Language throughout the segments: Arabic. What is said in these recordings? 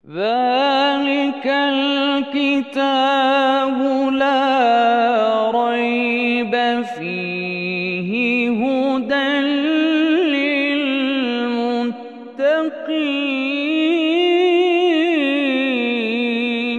ذلك الكتاب لا ريب فيه هدى للمتقين.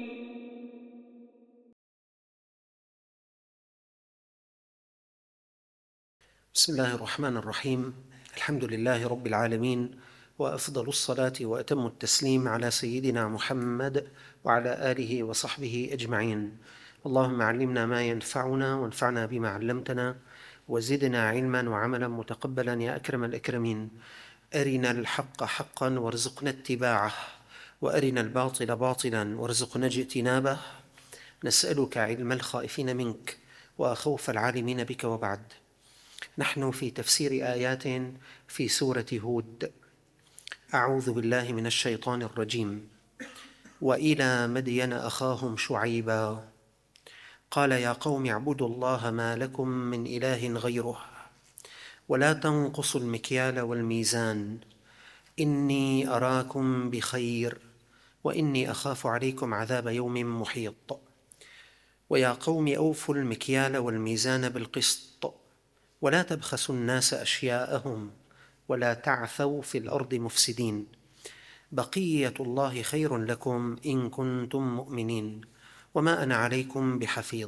بسم الله الرحمن الرحيم. الحمد لله رب العالمين، وأفضل الصلاة وأتم التسليم على سيدنا محمد وعلى آله وصحبه أجمعين. اللهم علمنا ما ينفعنا وانفعنا بما علمتنا وزدنا علما وعملا متقبلا يا أكرم الأكرمين. أرنا الحق حقا وارزقنا اتباعه، وأرنا الباطل باطلا وارزقنا اجتنابه. نسألك علم الخائفين منك وخوف العالمين بك، وبعد. نحن في تفسير آيات في سورة هود. أعوذ بالله من الشيطان الرجيم. وإلى مدين أخاهم شعيبا قال يا قوم اعبدوا الله ما لكم من إله غيره ولا تنقصوا المكيال والميزان إني أراكم بخير وإني أخاف عليكم عذاب يوم محيط. ويا قوم أوفوا المكيال والميزان بالقسط ولا تبخسوا الناس أشياءهم ولا تعثوا في الأرض مفسدين. بقية الله خير لكم إن كنتم مؤمنين وما أنا عليكم بحفيظ.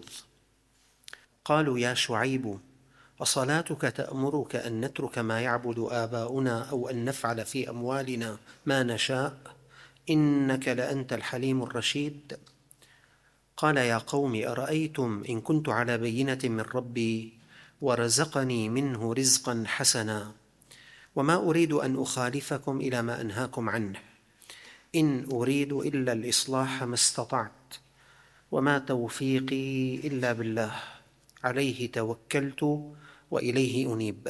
قالوا يا شعيب أصلاتك تأمرك أن نترك ما يعبد آباؤنا أو أن نفعل في أموالنا ما نشاء إنك لأنت الحليم الرشيد؟ قال يا قوم أرأيتم إن كنت على بينة من ربي ورزقني منه رزقا حسنا وما أريد أن أخالفكم إلى ما أنهاكم عنه إن أريد إلا الإصلاح ما استطعت وما توفيقي إلا بالله عليه توكلت وإليه أنيب.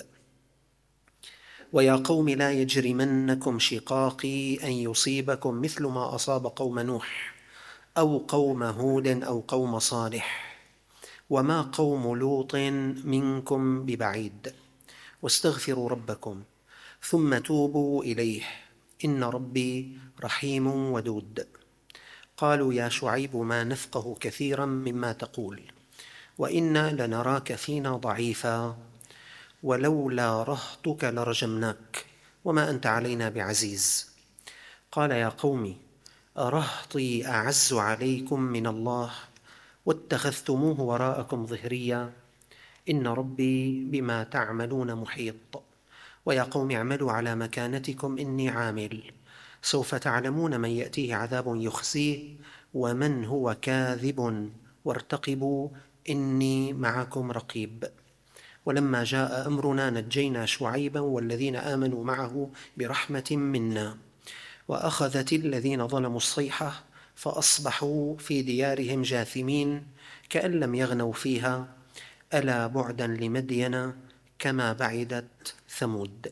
ويا قوم لا يجرمنكم شقاقي أن يصيبكم مثل ما أصاب قوم نوح أو قوم هود أو قوم صالح وما قوم لوط منكم ببعيد واستغفروا ربكم ثم توبوا إليه إن ربي رحيم ودود. قالوا يا شعيب ما نفقه كثيرا مما تقول وإنا لنراك فينا ضعيفا ولولا رهطك لرجمناك وما أنت علينا بعزيز. قال يا قوم أرهطي أعز عليكم من الله واتخذتموه وراءكم ظهريا إن ربي بما تعملون محيط. ويا قوم اعملوا على مكانتكم إني عامل سوف تعلمون من يأتيه عذاب يخزيه ومن هو كاذب وارتقبوا إني معكم رقيب. ولما جاء أمرنا نجينا شعيبا والذين آمنوا معه برحمة منا وأخذت الذين ظلموا الصيحة فأصبحوا في ديارهم جاثمين كأن لم يغنوا فيها ألا بعدا لمدين كما بعدت ثمود.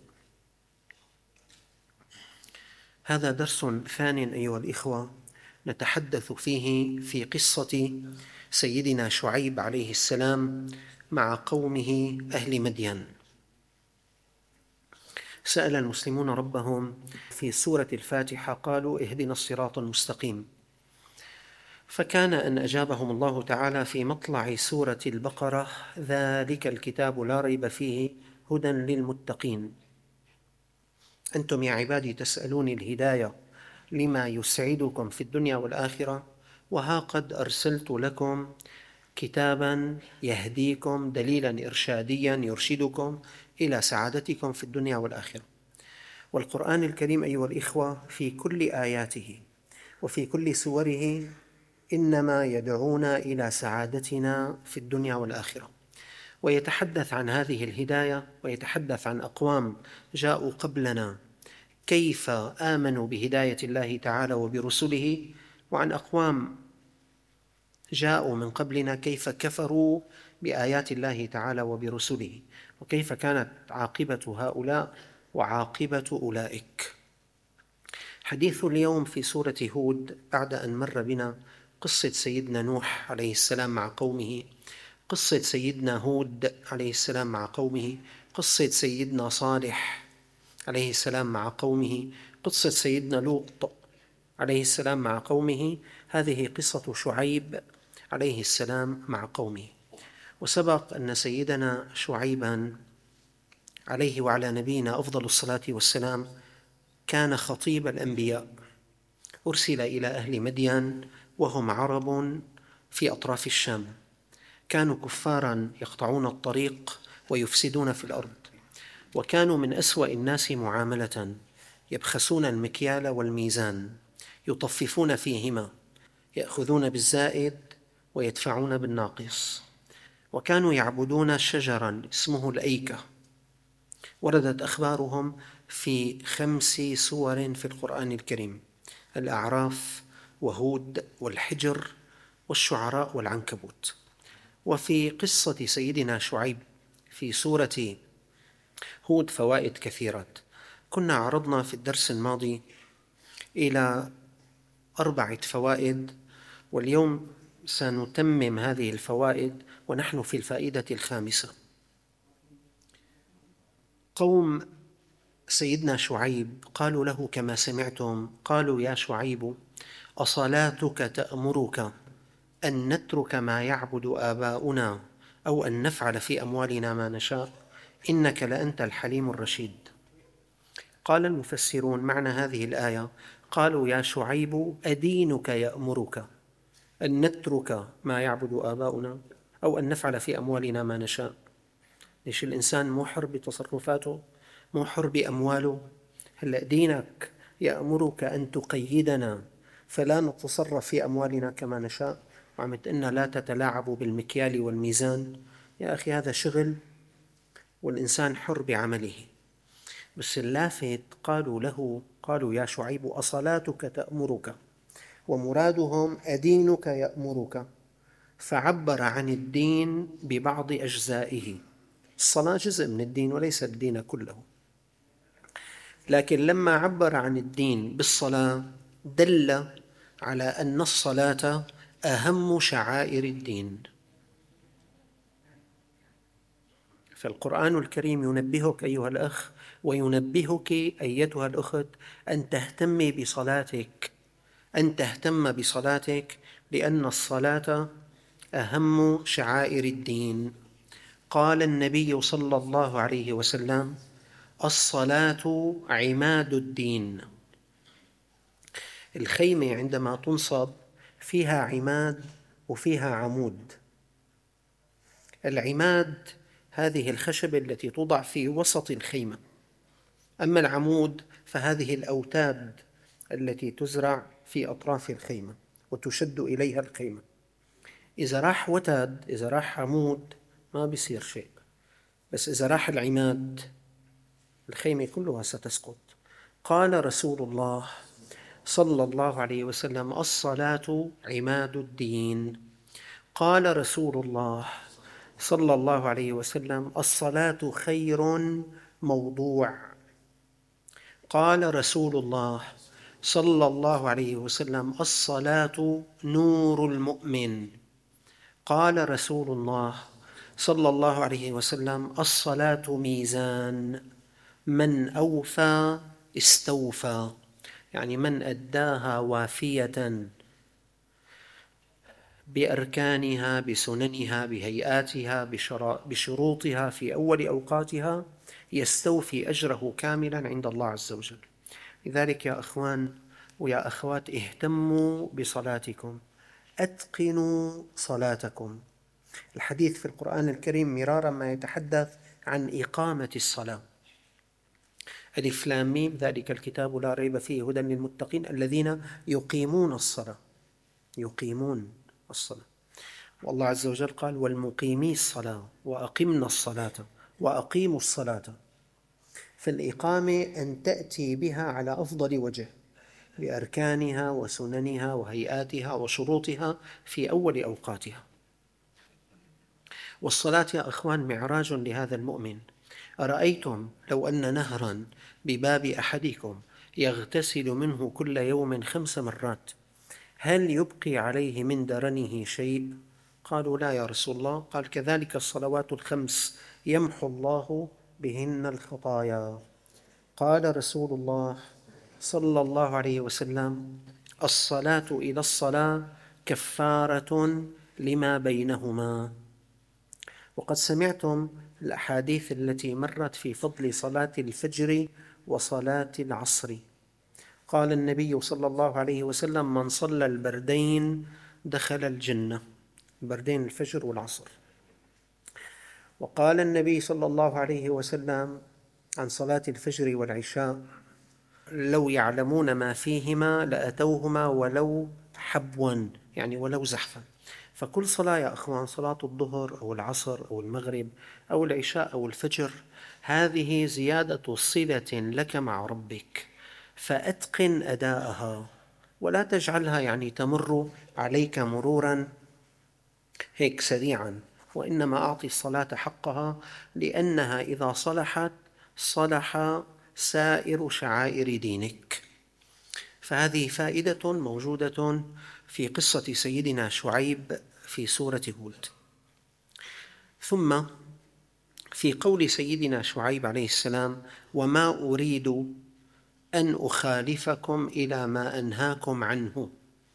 هذا درس ثان أيها الإخوة نتحدث فيه في قصة سيدنا شعيب عليه السلام مع قومه أهل مدين. سأل المسلمون ربهم في سورة الفاتحة قالوا اهدنا الصراط المستقيم، فكان أن أجابهم الله تعالى في مطلع سورة البقرة ذلك الكتاب لا ريب فيه هدى للمتقين. أنتم يا عبادي تسألوني الهداية لما يسعدكم في الدنيا والآخرة، وها قد أرسلت لكم كتابا يهديكم دليلا إرشاديا يرشدكم إلى سعادتكم في الدنيا والآخرة. والقرآن الكريم أيها الإخوة في كل آياته وفي كل سوره إنما يدعونا إلى سعادتنا في الدنيا والآخرة، ويتحدث عن هذه الهداية ويتحدث عن أقوام جاءوا قبلنا كيف آمنوا بهداية الله تعالى وبرسله، وعن أقوام جاءوا من قبلنا كيف كفروا بآيات الله تعالى وبرسله، وكيف كانت عاقبة هؤلاء وعاقبة أولئك. حديث اليوم في سورة هود بعد أن مر بنا قصة سيدنا نوح عليه السلام مع قومه، قصة سيدنا هود عليه السلام مع قومه، قصة سيدنا صالح عليه السلام مع قومه، قصة سيدنا لوط عليه السلام مع قومه، هذه قصة شعيب عليه السلام مع قومه. وسبق أن سيدنا شعيبا عليه وعلى نبينا أفضل الصلاة والسلام كان خطيب الأنبياء، أرسل إلى أهل مدين وهم عرب في أطراف الشام، كانوا كفاراً يقطعون الطريق ويفسدون في الأرض، وكانوا من أسوأ الناس معاملة، يبخسون المكيال والميزان، يطففون فيهما، يأخذون بالزائد ويدفعون بالناقص، وكانوا يعبدون شجراً اسمه الأيكة. وردت أخبارهم في 5 سور في القرآن الكريم: الأعراف وهود والحجر والشعراء والعنكبوت. وفي قصة سيدنا شعيب في سورة هود فوائد كثيرة. كنا عرضنا في الدرس الماضي إلى 4 فوائد، واليوم سنتمم هذه الفوائد ونحن في الفائدة الخامسة. قوم سيدنا شعيب قالوا له كما سمعتم، قالوا: يا شعيب أصلاتك تأمرك أن نترك ما يعبد آباؤنا أو أن نفعل في أموالنا ما نشاء؟ إنك لأنت الحليم الرشيد. قال المفسرون معنى هذه الآية: قالوا: يا شعيب أدينك يأمرك أن نترك ما يعبد آباؤنا أو أن نفعل في أموالنا ما نشاء؟ ليش الإنسان مو حر بتصرفاته، مو حر بأمواله؟ هلأ دينك يأمرك أن تقيدنا فلا نتصرف في أموالنا كما نشاء، وعم تقلنا لا تتلاعبوا بالمكيال والميزان. يا أخي هذا شغل والإنسان حر بعمله. بس اللافت قالوا له، قالوا: يا شعيب أصلاتك تأمرك، ومرادهم أدينك يأمرك، فعبر عن الدين ببعض أجزائه. الصلاة جزء من الدين وليس الدين كله، لكن لما عبر عن الدين بالصلاة دل على أن الصلاة أهم شعائر الدين. فالقرآن الكريم ينبهك أيها الأخ وينبهك أيتها الأخت أن تهتمي بصلاتك، أن تهتم بصلاتك، لأن الصلاة أهم شعائر الدين. قال النبي صلى الله عليه وسلم: الصلاة عماد الدين. الخيمة عندما تنصب فيها عماد وفيها عمود. العماد هذه الخشبة التي توضع في وسط الخيمة، أما العمود فهذه الأوتاد التي تزرع في أطراف الخيمة وتشد إليها الخيمة. إذا راح وتد، إذا راح عمود ما بيصير شيء، بس إذا راح العماد الخيمة كلها ستسقط. قال رسول الله صلى الله عليه وسلم: الصلاة عماد الدين. قال رسول الله صلى الله عليه وسلم: الصلاة خير موضوع. قال رسول الله صلى الله عليه وسلم: الصلاة نور المؤمن. قال رسول الله صلى الله عليه وسلم: الصلاة ميزان، من أوفى استوفى، يعني من أداها وافية بأركانها بسننها بهيئاتها بشروطها في أول أوقاتها يستوفي أجره كاملا عند الله عز وجل. لذلك يا أخوان ويا أخوات، اهتموا بصلاتكم، أتقنوا صلاتكم. الحديث في القرآن الكريم مرارا ما يتحدث عن إقامة الصلاة. ألف لام ميم ذلك الكتاب لا ريب فيه هدى للمتقين الذين يقيمون الصلاة، يقيمون الصلاة. والله عز وجل قال: والمقيمي الصلاة وأقمنا الصلاة وأقيموا الصلاة. فالإقامة أن تأتي بها على أفضل وجه بأركانها وسننها وهيئاتها وشروطها في أول أوقاتها. والصلاة يا أخوان معراج لهذا المؤمن. أرأيتم لو أن نهرا بباب أحدكم يغتسل منه كل يوم 5 مرات، هل يبقي عليه من درنه شيء؟ قالوا: لا يا رسول الله. قال: كذلك الصلوات 5 يمحو الله بهن الخطايا. قال رسول الله صلى الله عليه وسلم: الصلاة إلى الصلاة كفارة لما بينهما. وقد سمعتم الأحاديث التي مرت في فضل صلاة الفجر وصلاة العصر. قال النبي صلى الله عليه وسلم: من صلى البردين دخل الجنة، البردين الفجر والعصر. وقال النبي صلى الله عليه وسلم عن صلاة الفجر والعشاء: لو يعلمون ما فيهما لأتوهما ولو حبوا، يعني ولو زحفا. فكل صلاة يا أخوان، صلاة الظهر أو العصر أو المغرب أو العشاء أو الفجر، هذه زيادة صلة لك مع ربك، فأتقن أداءها ولا تجعلها يعني تمر عليك مرورا هيك سريعا، وإنما أعطي الصلاة حقها، لأنها إذا صلحت صلح سائر شعائر دينك. فهذه فائدة موجودة في قصة سيدنا شعيب في سورة هود. ثم في قول سيدنا شعيب عليه السلام: وما أريد أن أخالفكم إلى ما أنهاكم عنه.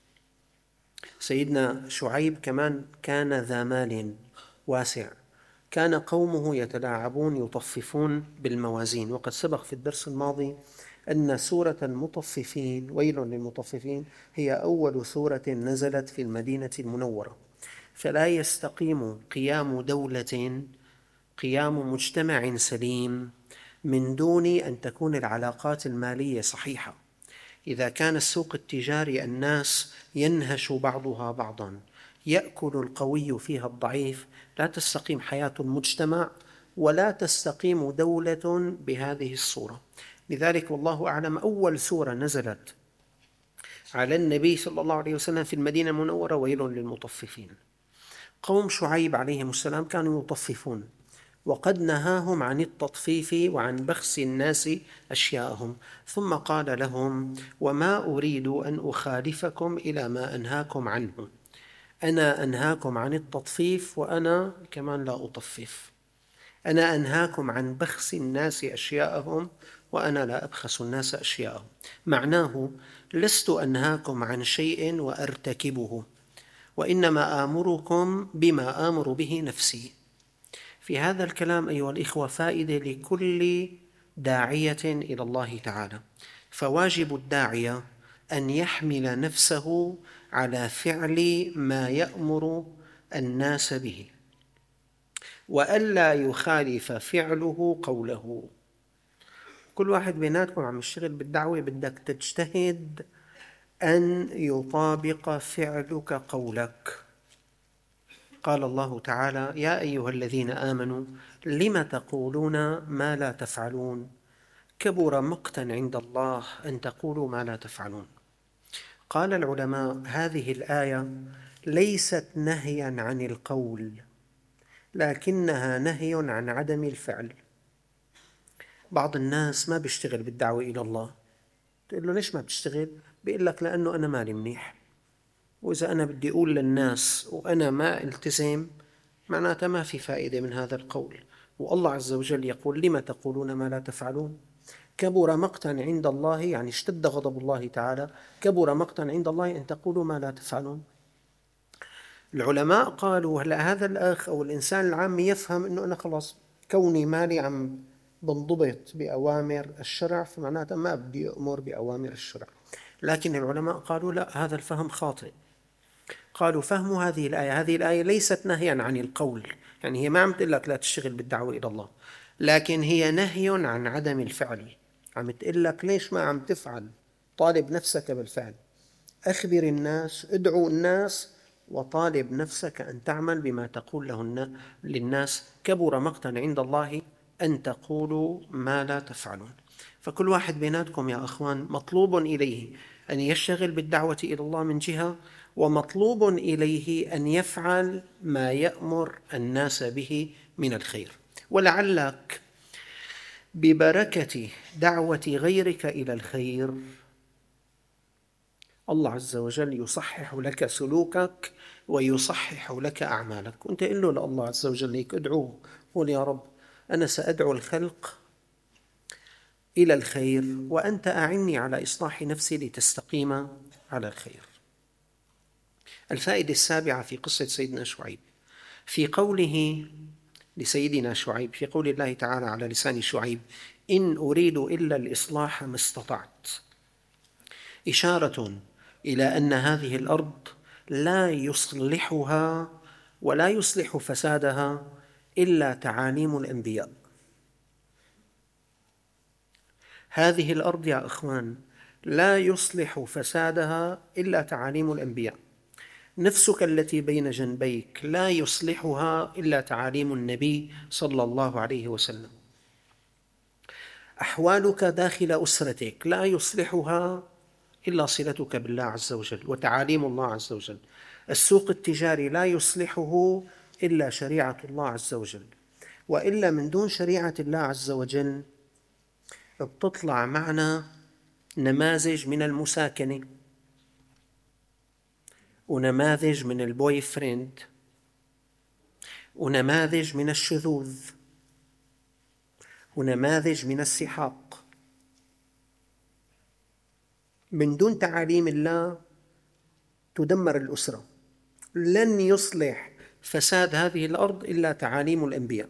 سيدنا شعيب كمان كان ذا مال واسع، كان قومه يتلاعبون يطففون بالموازين. وقد سبق في الدرس الماضي أن سورة المطففين، ويل للمطففين، هي أول سورة نزلت في المدينة المنورة. فلا يستقيم قيام دولة، قيام مجتمع سليم، من دون أن تكون العلاقات المالية صحيحة. إذا كان السوق التجاري الناس ينهش بعضها بعضا، يأكل القوي فيها الضعيف، لا تستقيم حياة المجتمع ولا تستقيم دولة بهذه الصورة. لذلك والله أعلم أول سورة نزلت على النبي صلى الله عليه وسلم في المدينة المنورة ويل للمطففين. قوم شعيب عليهم السلام كانوا يطففون، وقد نهاهم عن التطفيف وعن بخس الناس أشياءهم، ثم قال لهم: وما أريد أن أخالفكم إلى ما أنهاكم عنه. أنا أنهاكم عن التطفيف وأنا كمان لا أطفف. أنا أنهاكم عن بخس الناس أشياءهم وأنا لا أبخس الناس أشياءهم. معناه: لست أنهاكم عن شيء وأرتكبه، وإنما آمركم بما آمر به نفسي. في هذا الكلام أيها الإخوة فائدة لكل داعية إلى الله تعالى. فواجب الداعية أن يحمل نفسه على فعل ما يأمر الناس به، وألا يخالف فعله قوله. كل واحد بيناتكم عم يشتغل بالدعوة بدك تجتهد أن يطابق فعلك قولك. قال الله تعالى: يا أيها الذين آمنوا لم تقولون ما لا تفعلون كبر مقتا عند الله أن تقولوا ما لا تفعلون. قال العلماء: هذه الآية ليست نهيا عن القول، لكنها نهي عن عدم الفعل. بعض الناس ما بيشتغل بالدعوة إلى الله، تقول له: ليش ما بتشتغل؟ بيقول لك: لأنه أنا مالي منيح، وإذا أنا بدي أقول للناس وأنا ما التزم معناتها ما في فائدة من هذا القول. والله عز وجل يقول: لم تقولون ما لا تفعلون كبر مقتا عند الله، يعني اشتد غضب الله تعالى. كبر مقتا عند الله أن تقولوا ما لا تفعلون. العلماء قالوا: هلا هذا الأخ أو الإنسان العام يفهم أنه أنا خلاص كوني مالي عم بنضبط بأوامر الشرع فمعناتها ما بدي أمر بأوامر الشرع. لكن العلماء قالوا: لا، هذا الفهم خاطئ. قالوا: فهم هذه الآية ليست نهيا عن القول، يعني هي ما عم تقول لك لا تشتغل بالدعوة إلى الله، لكن هي نهي عن عدم الفعل. عم تقول لك ليش ما عم تفعل، طالب نفسك بالفعل. أخبر الناس، ادعو الناس، وطالب نفسك أن تعمل بما تقول للناس. كبر مقتا عند الله أن تقولوا ما لا تفعلون. فكل واحد بيناتكم يا أخوان مطلوب إليه أن يشتغل بالدعوة إلى الله من جهة، ومطلوب إليه أن يفعل ما يأمر الناس به من الخير. ولعلك ببركة دعوة غيرك إلى الخير الله عز وجل يصحح لك سلوكك ويصحح لك أعمالك. وأنت قل له لله عز وجل هيك، ادعوه، قل: يا رب أنا سأدعو الخلق إلى الخير، وأنت أعني على إصلاح نفسي لتستقيم على خير. الفائدة السابعة في قصة سيدنا شعيب، في قوله لسيدنا شعيب، في قول الله تعالى على لسان شعيب: إن أريد إلا الإصلاح ما استطعت، إشارة إلى أن هذه الأرض لا يصلحها ولا يصلح فسادها إلا تعاليم الأنبياء. هذه الأرض يا إخوان لا يصلح فسادها إلا تعاليم الأنبياء. نفسك التي بين جنبيك لا يصلحها إلا تعاليم النبي صلى الله عليه وسلم. أحوالك داخل أسرتك لا يصلحها إلا صلتك بالله عز وجل وتعاليم الله عز وجل. السوق التجاري لا يصلحه إلا شريعة الله عز وجل، وإلا من دون شريعة الله عز وجل بتطلع معنا نماذج من المساكنة، ونماذج من البوي فريند، ونماذج من الشذوذ، ونماذج من السحاق. من دون تعاليم الله تدمر الأسرة. لن يصلح فساد هذه الأرض إلا تعاليم الأنبياء.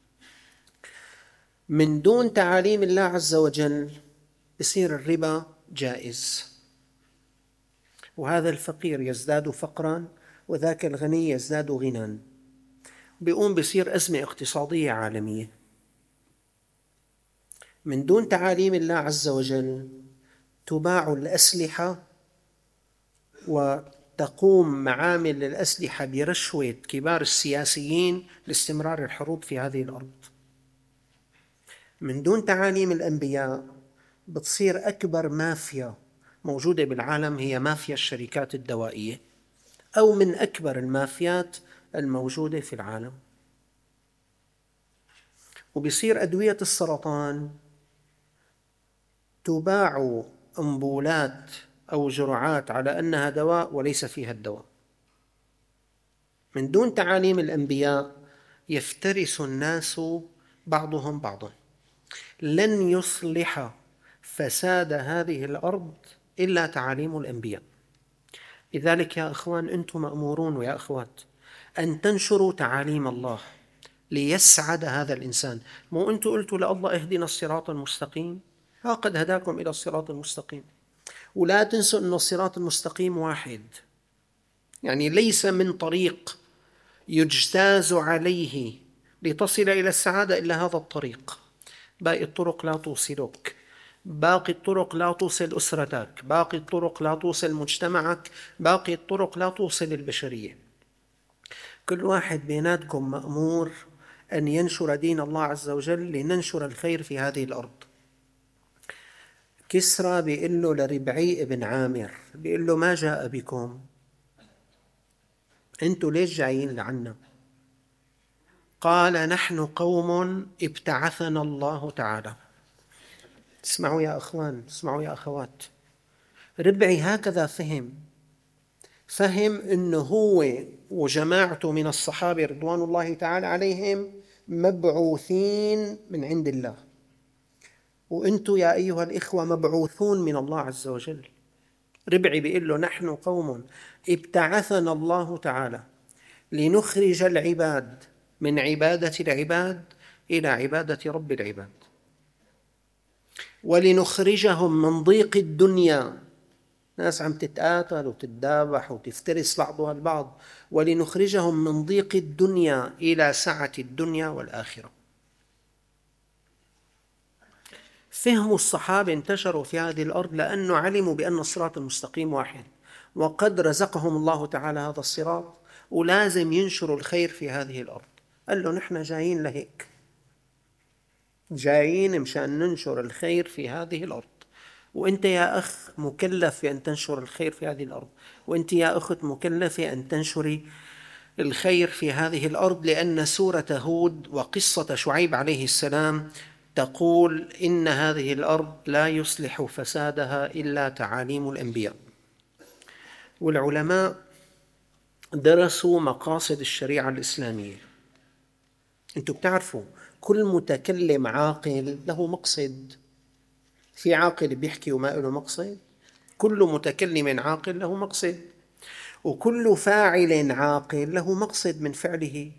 من دون تعاليم الله عز وجل يصير الربا جائز، وهذا الفقير يزداد فقراً وذاك الغني يزداد غناً، بيقوم بيصير أزمة اقتصادية عالمية. من دون تعاليم الله عز وجل تباع الأسلحة وتقوم معامل الأسلحة برشوة كبار السياسيين لاستمرار الحروب في هذه الأرض. من دون تعاليم الأنبياء بتصير أكبر مافيا موجودة بالعالم هي مافيا الشركات الدوائية، أو من أكبر المافيات الموجودة في العالم. وبصير أدوية السرطان تباع أمبولات أو جرعات على أنها دواء وليس فيها الدواء. من دون تعاليم الأنبياء يفترس الناس بعضهم بعضا. لن يصلح فساد هذه الأرض إلا تعاليم الأنبياء. لذلك يا أخوان أنتم مأمورون ويا أخوات أن تنشروا تعاليم الله ليسعد هذا الإنسان. مو أنتم قلتوا لله اهدنا الصراط المستقيم؟ قد هداكم إلى الصراط المستقيم. ولا تنسوا أن الصراط المستقيم واحد، يعني ليس من طريق يجتاز عليه لتصل إلى السعادة إلا هذا الطريق. باقي الطرق لا توصلك، باقي الطرق لا توصل أسرتك، باقي الطرق لا توصل مجتمعك، باقي الطرق لا توصل البشرية. كل واحد بيناتكم مأمور أن ينشر دين الله عز وجل لننشر الخير في هذه الأرض. كسرى بيقول له لربعي ابن عامر، بيقول له ما جاء بكم؟ أنتوا ليش جايين لعنا؟ قال نحن قوم ابتعثنا الله تعالى. اسمعوا يا أخوان، اسمعوا يا أخوات، ربعي هكذا فهم أنه هو وجماعته من الصحابة رضوان الله تعالى عليهم مبعوثين من عند الله، وأنتم يا أيها الإخوة مبعوثون من الله عز وجل. ربعي بيقول له نحن قوم ابتعثنا الله تعالى لنخرج العباد من عبادة العباد إلى عبادة رب العباد، ولنخرجهم من ضيق الدنيا، ناس عم تتقاتل وتتذابح وتفترس بعضها البعض، ولنخرجهم من ضيق الدنيا إلى سعة الدنيا والآخرة. فهم الصحابة انتشروا في هذه الأرض لأنه علموا بأن الصراط المستقيم واحد، وقد رزقهم الله تعالى هذا الصراط، ولازم ينشروا الخير في هذه الأرض. قال له نحن جايين لهيك، جايين مشان ننشر الخير في هذه الأرض. وأنت يا أخ مكلف بأن تنشر الخير في هذه الأرض، وأنت يا أخت مكلفة أن تنشري الخير في هذه الأرض، لأن سورة هود وقصة شعيب عليه السلام تقول إن هذه الأرض لا يصلح فسادها إلا تعاليم الأنبياء. والعلماء درسوا مقاصد الشريعة الإسلامية. أنتم بتعرفوا كل متكلم عاقل له مقصد. في عاقل بيحكي وما له مقصد، كل متكلم عاقل له مقصد، وكل فاعل عاقل له مقصد من فعله.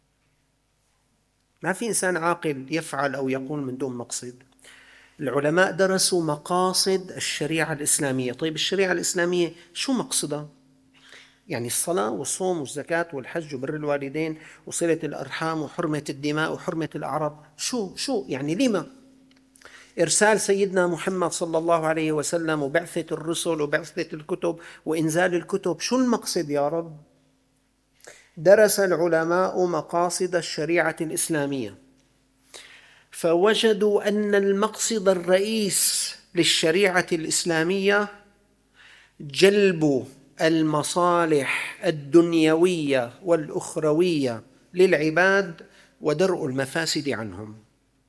ما في إنسان عاقل يفعل أو يقول من دون مقصد. العلماء درسوا مقاصد الشريعة الإسلامية. طيب الشريعة الإسلامية شو مقصدها؟ يعني الصلاة والصوم والزكاة والحج وبر الوالدين وصلة الأرحام وحرمة الدماء وحرمة الأعراض، شو يعني لما؟ إرسال سيدنا محمد صلى الله عليه وسلم وبعثة الرسل وبعثة الكتب وإنزال الكتب، شو المقصد يا رب؟ درس العلماء مقاصد الشريعة الإسلامية فوجدوا أن المقصد الرئيس للشريعة الإسلامية جلب المصالح الدنيوية والأخروية للعباد ودرء المفاسد عنهم.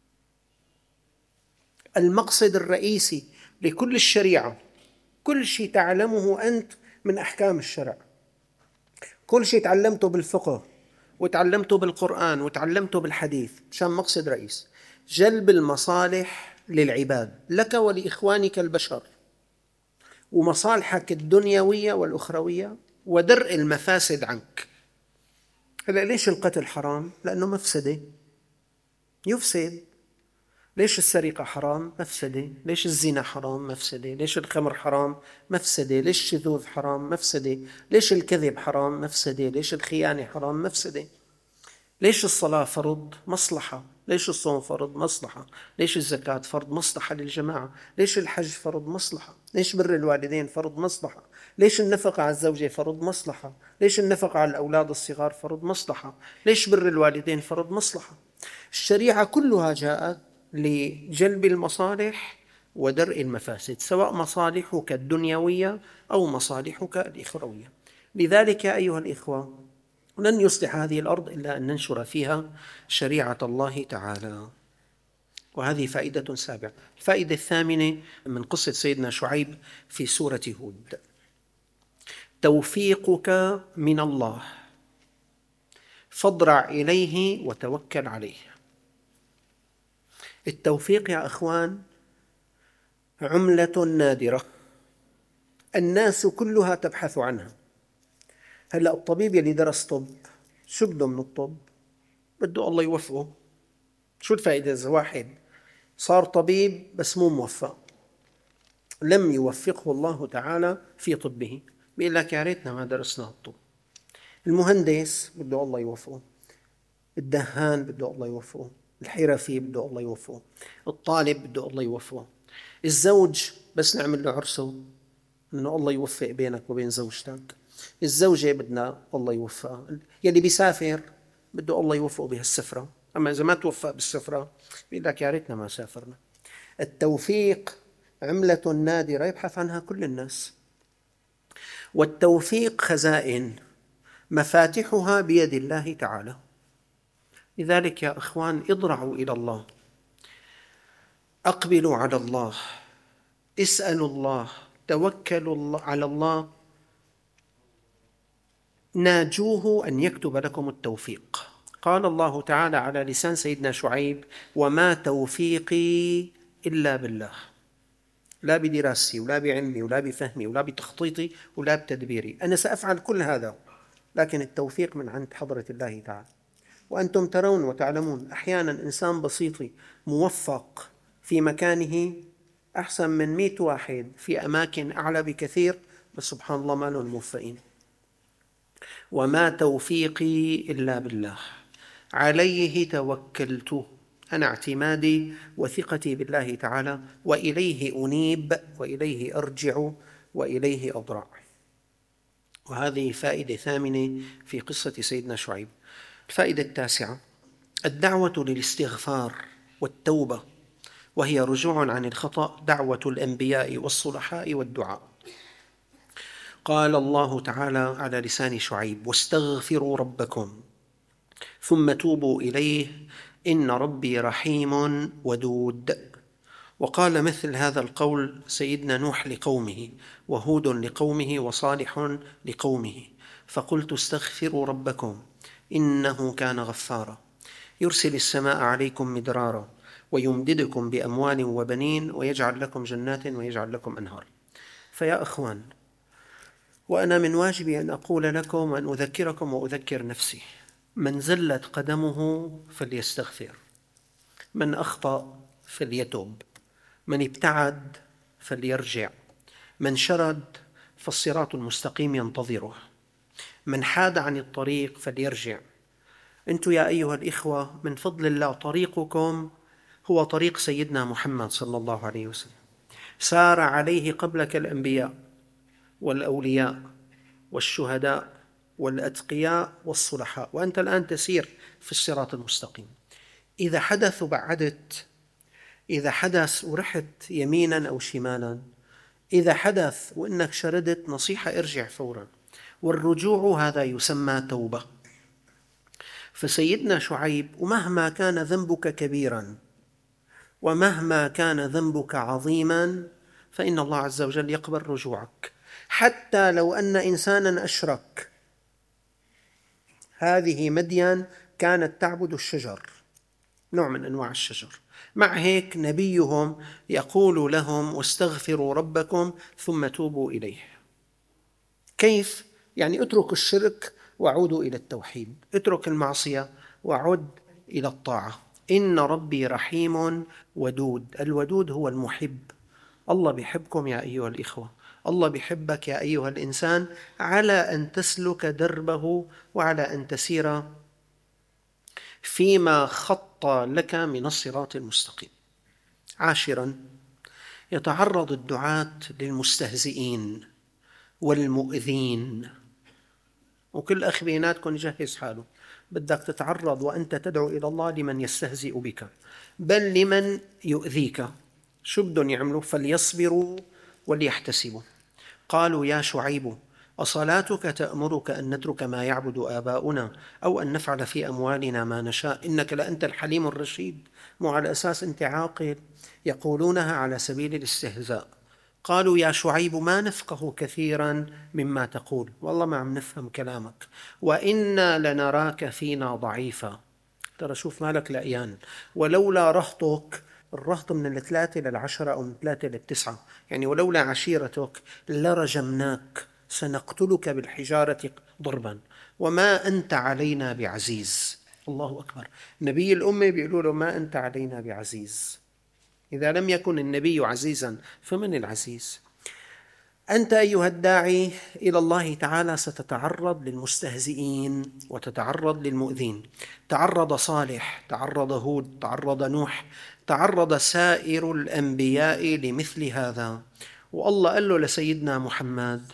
المقصد الرئيسي لكل الشريعة، كل شيء تعلمه أنت من أحكام الشرع، كل شيء تعلمته بالفقه وتعلمته بالقرآن وتعلمته بالحديث، عشان مقصد رئيس جلب المصالح للعباد لك ولإخوانك البشر، ومصالحك الدنيوية والأخروية، ودرء المفاسد عنك. هلأ ليش القتل حرام؟ لأنه مفسدة، يفسد. ليش السرقة حرام؟ مفسدة. ليش الزنا حرام؟ مفسدة. ليش الخمر حرام؟ مفسدة. ليش الشذوذ حرام؟ مفسدة. ليش الكذب حرام؟ مفسدة. ليش الخيانة حرام؟ مفسدة. ليش الصلاة فرض؟ مصلحة. ليش الصوم فرض؟ مصلحة. ليش الزكاة فرض؟ مصلحة للجماعة. ليش الحج فرض؟ مصلحة. ليش بر الوالدين فرض؟ مصلحة. ليش النفقة على الزوجة فرض؟ مصلحة. ليش النفقة على الأولاد الصغار فرض؟ مصلحة. ليش بر الوالدين فرض؟ مصلحة. الشريعة كلها جاءت لجلب المصالح ودرء المفاسد، سواء مصالحك الدنيوية أو مصالحك الأخروية. لذلك أيها الإخوة، لن يصلح هذه الأرض إلا أن ننشر فيها شريعة الله تعالى. وهذه فائدة سابعة. الفائدة الثامنة من قصة سيدنا شعيب في سورة هود: توفيقك من الله فاضرع إليه وتوكل عليه. التوفيق يا أخوان عملة نادرة، الناس كلها تبحث عنها. هلأ الطبيب يلي درس طب شو بده من الطب؟ بده الله يوفقه. شو الفائدة إذا واحد صار طبيب بس مو موفق، لم يوفقه الله تعالى في طبه؟ بيقول لك يا ريتنا ما درسنا الطب. المهندس بده الله يوفقه، الدهان بده الله يوفقه، الحرفي بده الله يوفقه، الطالب بده الله يوفقه، الزوج بس نعمل له عرسه إنه الله يوفق بينك وبين زوجتك، الزوجة بدنا الله يوفقها، يلي بيسافر بده الله يوفقه بهالسفرة. أما إذا ما توفق بالسفرة بيقول لك يا ريتنا ما سافرنا. التوفيق عملة نادرة يبحث عنها كل الناس، والتوفيق خزائن مفاتحها بيد الله تعالى. لذلك يا أخوان اضرعوا إلى الله، أقبلوا على الله، اسألوا الله، توكلوا على الله، ناجوه أن يكتب لكم التوفيق. قال الله تعالى على لسان سيدنا شعيب: وما توفيقي إلا بالله. لا بدراستي ولا بعلمي ولا بفهمي ولا بتخطيطي ولا بتدبيري، أنا سأفعل كل هذا، لكن التوفيق من عند حضرة الله تعالى. وأنتم ترون وتعلمون أحيانا إنسان بسيط موفق في مكانه أحسن من 100 واحد في أماكن أعلى بكثير، بس سبحان الله ما لهم موفقين. وما توفيقي إلا بالله عليه توكلت، أنا اعتمادي وثقتي بالله تعالى، وإليه أنيب وإليه أرجع وإليه أضرع. وهذه فائدة ثامنة في قصة سيدنا شعيب. الفائدة التاسعة: الدعوة للاستغفار والتوبة، وهي رجوع عن الخطأ، دعوة الأنبياء والصلحاء والدعاء. قال الله تعالى على لسان شعيب: واستغفروا ربكم ثم توبوا إليه إن ربي رحيم ودود. وقال مثل هذا القول سيدنا نوح لقومه، وهود لقومه، وصالح لقومه: فقلت استغفروا ربكم إنه كان غفارا يرسل السماء عليكم مدرارا ويمددكم بأموال وبنين ويجعل لكم جنات ويجعل لكم أنهار. فيا أخوان، وأنا من واجبي أن أقول لكم وأن أذكركم وأذكر نفسي: من زلت قدمه فليستغفر، من أخطأ فليتوب، من ابتعد فليرجع، من شرد فالصراط المستقيم ينتظره، من حاد عن الطريق فليرجع. أنتم يا أيها الإخوة من فضل الله طريقكم هو طريق سيدنا محمد صلى الله عليه وسلم، سار عليه قبلك الأنبياء والأولياء والشهداء والأتقياء والصلحاء، وأنت الآن تسير في الصراط المستقيم. إذا حدث وبعدت، إذا حدث ورحت يمينا أو شمالا، إذا حدث وإنك شردت، نصيحة: ارجع فورا، والرجوع هذا يسمى توبة. فسيدنا شعيب: ومهما كان ذنبك كبيرا ومهما كان ذنبك عظيما فإن الله عز وجل يقبل رجوعك، حتى لو أن إنسانا أشرك. هذه مدين كانت تعبد الشجر، نوع من أنواع الشجر، مع هيك نبيهم يقول لهم: واستغفروا ربكم ثم توبوا إليه. كيف؟ يعني اترك الشرك وعودوا إلى التوحيد، اترك المعصية وعد إلى الطاعة. إن ربي رحيم ودود. الودود هو المحب. الله بيحبكم يا أيها الإخوة، الله بيحبك يا أيها الإنسان، على أن تسلك دربه وعلى أن تسير فيما خط لك من الصراط المستقيم. عاشرا: يتعرض الدعاة للمستهزئين والمؤذين، وكل أخ بيناتكم يجهز حاله، بدك تتعرض وأنت تدعو إلى الله لمن يستهزئ بك، بل لمن يؤذيك. شو بدهم يعملوا؟ فليصبروا وليحتسبوا. قالوا: يا شعيب، أصلاتك تأمرك أن نترك ما يعبد آباؤنا أو أن نفعل في أموالنا ما نشاء؟ إنك لأنت الحليم الرشيد، مو على أساس أنت عاقل. يقولونها على سبيل الاستهزاء. قالوا: يا شعيب، ما نفقه كثيرا مما تقول، والله ما عم نفهم كلامك، وإنا لنراك فينا ضعيفا. ترى شوف مالك لأيان، ولولا رهطك، الرهط من 3 إلى 10 أو من 3 إلى 9، يعني ولولا عشيرتك لرجمناك، سنقتلك بالحجارة ضربا، وما أنت علينا بعزيز. الله أكبر. نبي الأمة بيقولوا له: ما أنت علينا بعزيز. إذا لم يكن النبي عزيزا فمن العزيز؟ أنت أيها الداعي إلى الله تعالى ستتعرض للمستهزئين وتتعرض للمؤذين. تعرض صالح، تعرض هود، تعرض نوح، تعرض سائر الأنبياء لمثل هذا. والله قال له لسيدنا محمد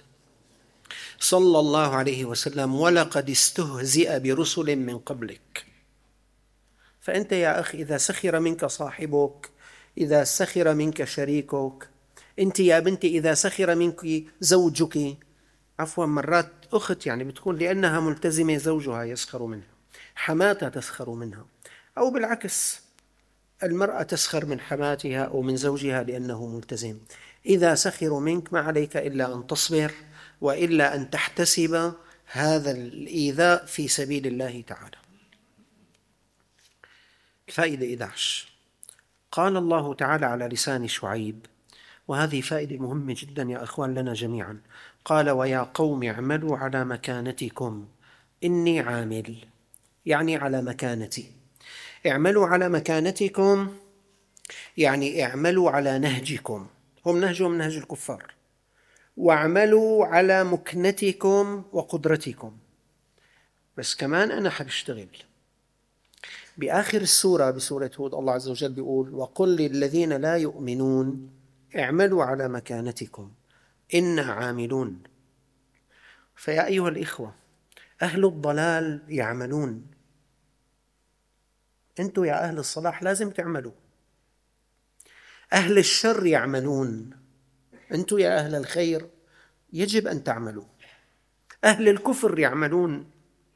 صلى الله عليه وسلم: ولقد استهزئ برسل من قبلك. فأنت يا أخي إذا سخر منك صاحبك، إذا سخر منك شريكك، أنت يا بنتي إذا سخر منك زوجك، عفوا مرات أخت يعني بتكون لأنها ملتزمة زوجها يسخر منها، حماتها تسخر منها، أو بالعكس المرأة تسخر من حماتها أو من زوجها لأنه ملتزم. إذا سخروا منك ما عليك إلا أن تصبر، وإلا أن تحتسب هذا الإيذاء في سبيل الله تعالى. الفائدة 11: قال الله تعالى على لسان شعيب، وهذه فائدة مهمة جدا يا أخوان لنا جميعا، قال: ويا قوم اعملوا على مكانتكم إني عامل، يعني على مكانتي. اعملوا على مكانتكم يعني اعملوا على نهجكم، هم نهجهم نهج الكفار، واعملوا على مكنتكم وقدرتكم، بس كمان أنا حبشتغل. بآخر السورة بسورة هود الله عز وجل بيقول: وقل للذين لا يؤمنون اعملوا على مكانتكم إنا عاملون. فيا أيها الإخوة، أهل الضلال يعملون، أنتم يا أهل الصلاح لازم تعملوا. أهل الشر يعملون، أنتم يا أهل الخير يجب أن تعملوا. أهل الكفر يعملون،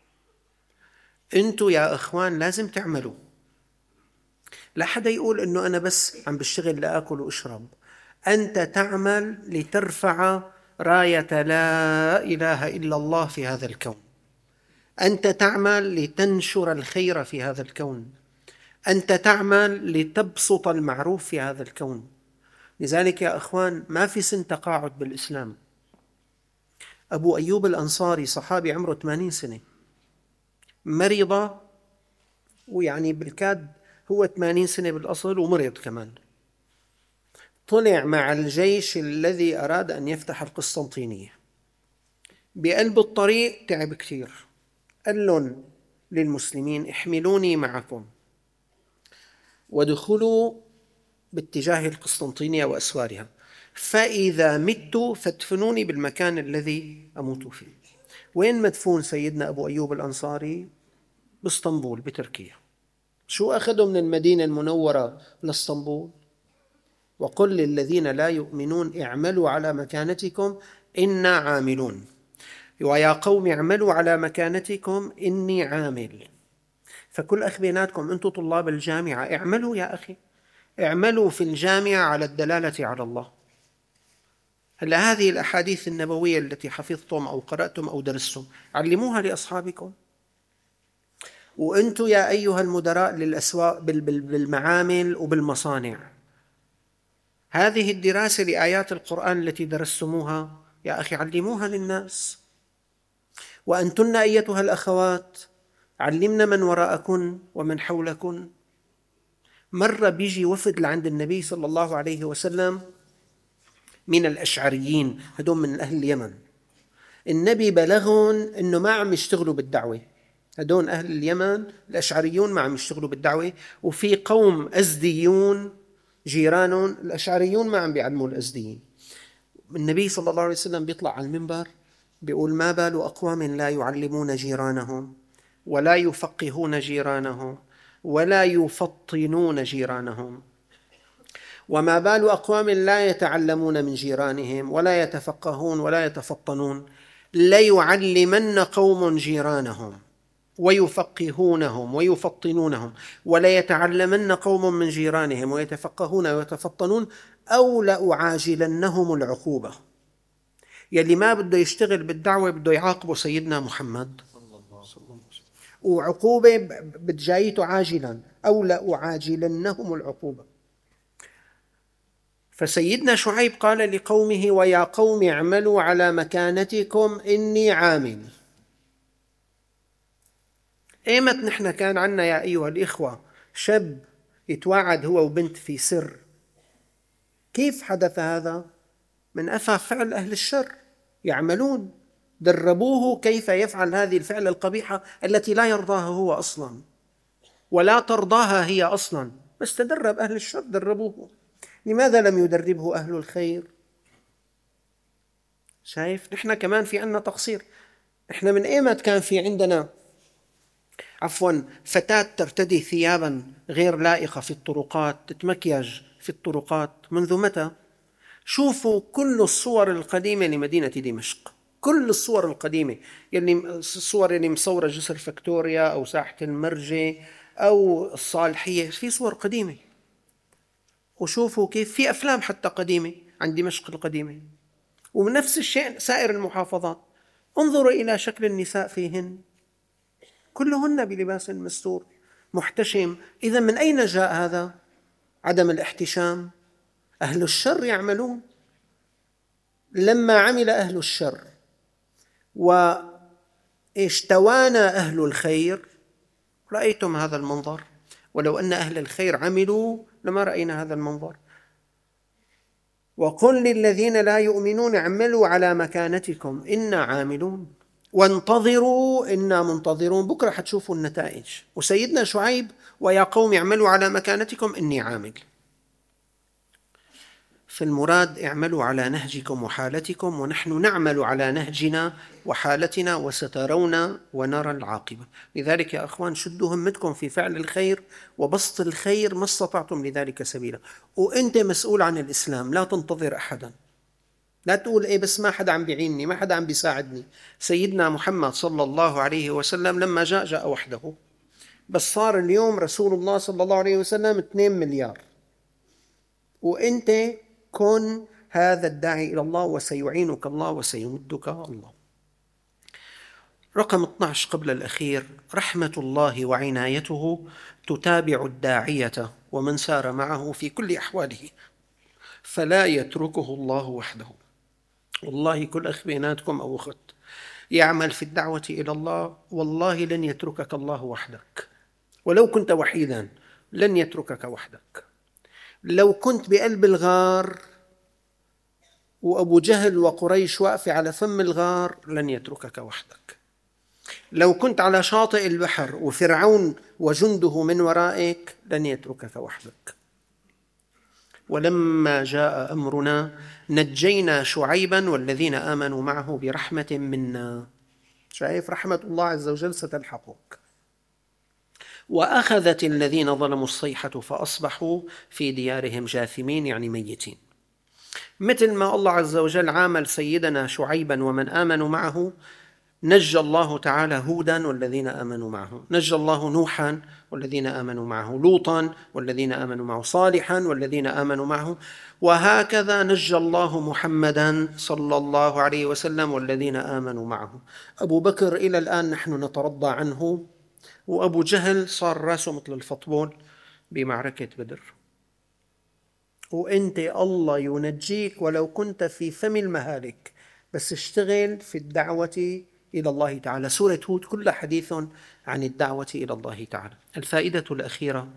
أنتم يا أخوان لازم تعملوا. لا حدا يقول أنه أنا بس عم بشتغل لأكل وأشرب. أنت تعمل لترفع راية لا إله إلا الله في هذا الكون، أنت تعمل لتنشر الخير في هذا الكون، أنت تعمل لتبسط المعروف في هذا الكون. لذلك يا أخوان ما في سن تقاعد بالإسلام. أبو أيوب الأنصاري صحابي عمره 80 سنة، مرض، ويعني بالكاد هو 80 سنة بالأصل ومرض كمان. طلع مع الجيش الذي أراد أن يفتح القسطنطينية، بقلب الطريق تعب كثير، قال لهم للمسلمين احملوني معكم وادخلوا باتجاه القسطنطينية وأسوارها، فإذا مت فادفنوني بالمكان الذي أموت فيه. وين مدفون سيدنا أبو أيوب الأنصاري؟ باسطنبول بتركيا. شو أخذوا من المدينة المنورة لاسطنبول؟ وقل للذين لا يؤمنون اعملوا على مكانتكم إنا عاملون، ويا قوم اعملوا على مكانتكم إني عامل. فكل أخ بيناتكم أنتم طلاب الجامعة، اعملوا يا أخي، اعملوا في الجامعة على الدلالة على الله. هلا هذه الأحاديث النبوية التي حفظتم أو قرأتم أو درستم علموها لأصحابكم. وأنتم يا أيها المدراء للأسواق بالمعامل وبالمصانع، هذه الدراسة لآيات القرآن التي درستموها يا أخي علموها للناس. وأنتن أيتها الأخوات علمنا من وراءكن ومن حولكن. مرة بيجي وفد لعند النبي صلى الله عليه وسلم من الأشعريين، هدول من أهل اليمن. النبي بلغهم أنه ما عم يشتغلوا بالدعوة، هدول أهل اليمن الأشعريون ما عم يشتغلوا بالدعوة، وفي قوم أزديون جيرانهم الأشعريون ما عم بيعلموا الأزديين. النبي صلى الله عليه وسلم بيطلع على المنبر بيقول ما بال أقوام لا يعلمون جيرانهم ولا يفقهون جيرانهم ولا يفطنون جيرانهم، وما بال أقوام لا يتعلمون من جيرانهم ولا يتفقهون ولا يتفطنون، ليعلمن قوم جيرانهم ويفقهونهم ويفطنونهم ولا يتعلمن قوم من جيرانهم ويتفقهون ويتفطنون أو لأعاجلنهم العقوبة. يلي ما بده يشتغل بالدعوة بده يعاقبه سيدنا محمد، وعقوبة بتجايته عاجلا، أو لأعاجلنهم العقوبة. فسيدنا شعيب قال لقومه ويا قوم اعملوا على مكانتكم إني عامل. ايمت نحن كان عنا يا أيها الإخوة شاب يتواعد هو وبنت في سر؟ كيف حدث هذا؟ من أثر فعل أهل الشر، يعملون، دربوه كيف يفعل هذه الفعل القبيحة التي لا يرضاها هو أصلا ولا ترضاها هي أصلا، بس تدرب أهل الشر دربوه. لماذا لم يدربه أهل الخير؟ شايف نحن كمان في عنا تقصير. نحن من ايمت كان في عندنا فتاة ترتدي ثيابا غير لائقة في الطرقات، تتمكيج في الطرقات، منذ متى؟ شوفوا كل الصور القديمة لمدينة دمشق، كل الصور القديمة، الصور اللي مصورة جسر فكتوريا أو ساحة المرجة أو الصالحية، في صور قديمة. وشوفوا كيف في أفلام حتى قديمة عن دمشق القديمة. ومن نفس الشيء سائر المحافظات، انظروا إلى شكل النساء فيهن، كلهن بلباس مستور محتشم. إذا من أين جاء هذا؟ عدم الاحتشام. أهل الشر يعملون. لما عمل أهل الشر واشتوانا أهل الخير رأيتم هذا المنظر، ولو أن أهل الخير عملوا لما رأينا هذا المنظر. وقل للذين لا يؤمنون اعملوا على مكانتكم إنا عاملون وانتظروا إنا منتظرون، بكرة حتشوفوا النتائج. وسيدنا شعيب ويا قوم اعملوا على مكانتكم إني عامل. فالمراد اعملوا على نهجكم وحالتكم، ونحن نعمل على نهجنا وحالتنا وسترون ونرى العاقبة. لذلك يا أخوان شدوا همتكم في فعل الخير وبسط الخير ما استطعتم لذلك سبيلا. وأنت مسؤول عن الإسلام، لا تنتظر أحدا، لا تقول بس ما حدا عم بيعينني، ما حدا عم بيساعدني. سيدنا محمد صلى الله عليه وسلم لما جاء وحده، بس صار اليوم رسول الله صلى الله عليه وسلم 2 مليار. وأنت كن هذا الداعي إلى الله وسيعينك الله وسيمدك الله. رقم 12 قبل الأخير، رحمة الله وعنايته تتابع الداعية ومن سار معه في كل أحواله، فلا يتركه الله وحده. والله كل أخ بيناتكم أو أخت يعمل في الدعوة إلى الله، والله لن يتركك الله وحدك. ولو كنت وحيدا لن يتركك وحدك. لو كنت بقلب الغار وأبو جهل وقريش واقفة على فم الغار لن يتركك وحدك. لو كنت على شاطئ البحر وفرعون وجنده من ورائك لن يتركك وحدك. ولما جاء أمرنا نجينا شعيبا والذين آمنوا معه برحمة منا. شايف رحمة الله عز وجل ستلحقك. وأخذت الذين ظلموا الصيحة فأصبحوا في ديارهم جاثمين، يعني ميتين. مثل ما الله عز وجل عامل سيدنا شعيبا ومن آمنوا معه، نجى الله تعالى هودا والذين آمنوا معه، نجى الله نوحا والذين آمنوا معه، لوطا والذين آمنوا معه، صالحا والذين آمنوا معه، وهكذا نجى الله محمدا صلى الله عليه وسلم والذين آمنوا معه. أبو بكر إلى الآن نحن نترضى عنه، وأبو جهل صار راسه مثل الفطبول بمعركة بدر. وأنت الله ينجيك ولو كنت في فم المهالك، بس اشتغل في الدعوة إلى الله تعالى. سورة هود كلها حديث عن الدعوة إلى الله تعالى. الفائدة الأخيرة: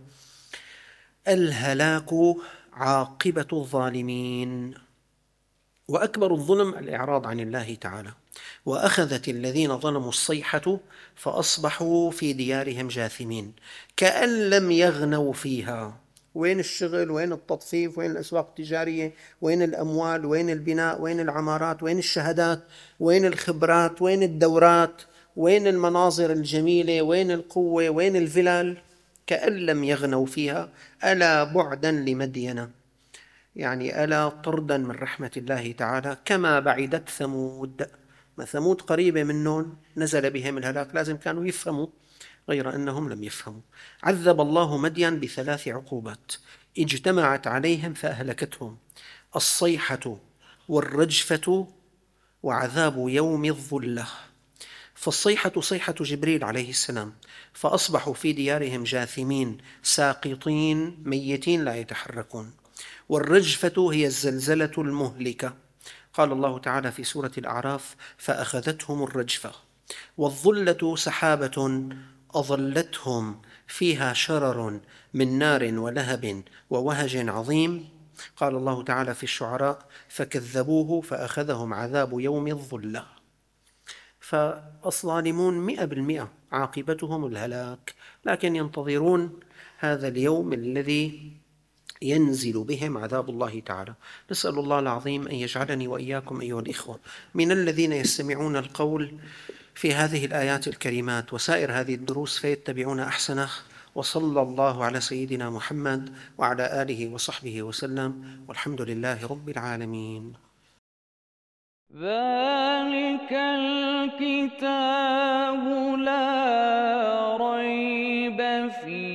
الهلاك عاقبة الظالمين، وأكبر الظلم الإعراض عن الله تعالى. وأخذت الذين ظلموا الصيحة فأصبحوا في ديارهم جاثمين كأن لم يغنوا فيها. وين الشغل؟ وين التطفيف؟ وين الأسواق التجارية؟ وين الأموال؟ وين البناء؟ وين العمارات؟ وين الشهادات؟ وين الخبرات؟ وين الدورات؟ وين المناظر الجميلة؟ وين القوة؟ وين الفلل؟ كأن لم يغنوا فيها. ألا بعدا لمدين، يعني ألا طردا من رحمة الله تعالى. كما بعدت ثمود، ما ثمود قريبة منهم نزل بهم الهلاك، لازم كانوا يفهموا، غير أنهم لم يفهموا. عذب الله مدين ب3 عقوبات اجتمعت عليهم فأهلكتهم: الصيحة والرجفة وعذاب يوم الظلة. فالصيحة صيحة جبريل عليه السلام، فأصبحوا في ديارهم جاثمين ساقطين ميتين لا يتحركون. والرجفة هي الزلزلة المهلكة، قال الله تعالى في سورة الأعراف: فأخذتهم الرجفة. والظلة سحابة أظلتهم فيها شرر من نار ولهب ووهج عظيم، قال الله تعالى في الشعراء: فكذبوه فأخذهم عذاب يوم الظلة. فالظالمون 100% عاقبتهم الهلاك، لكن ينتظرون هذا اليوم الذي ينزل بهم عذاب الله تعالى. نسأل الله العظيم أن يجعلني وإياكم أيها الإخوة من الذين يستمعون القول في هذه الآيات الكريمات وسائر هذه الدروس فيتبعون أحسنه. وصلى الله على سيدنا محمد وعلى آله وصحبه وسلم، والحمد لله رب العالمين. ذلك الكتاب لا ريب فيه